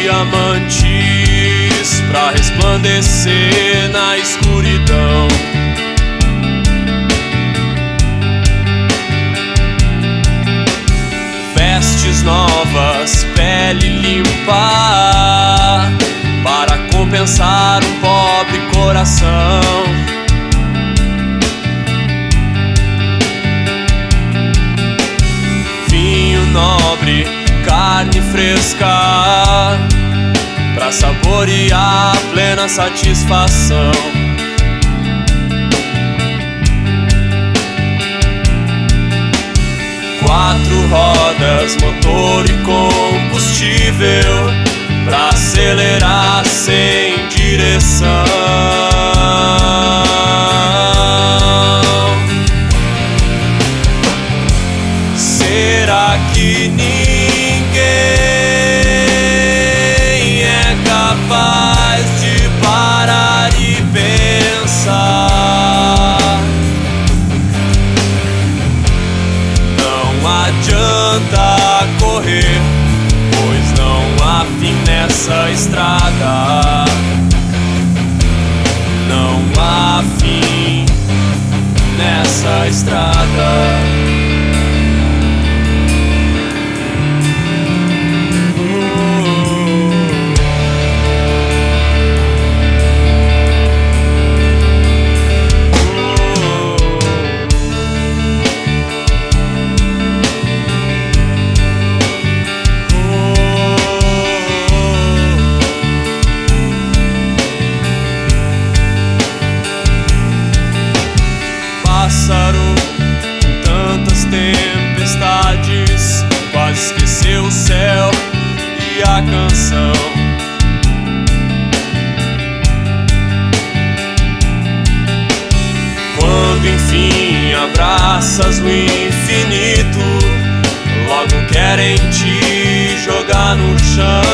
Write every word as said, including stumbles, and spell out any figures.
diamantes pra resplandecer na escuridão. Vestes novas, pele limpa, para compensar um pobre coração. Vinho nobre, carne fresca, pra saborear plena satisfação. Quatro rodas, motor e combustível, pra acelerar sem direção. Será que ninguém é capaz de parar e pensar? Não adianta correr, pois não há fim nessa estrada. Não há fim nessa estrada. Pássaro com tantas tempestades, quase esqueceu o céu e a canção. Quando enfim abraças o infinito, logo querem te jogar no chão.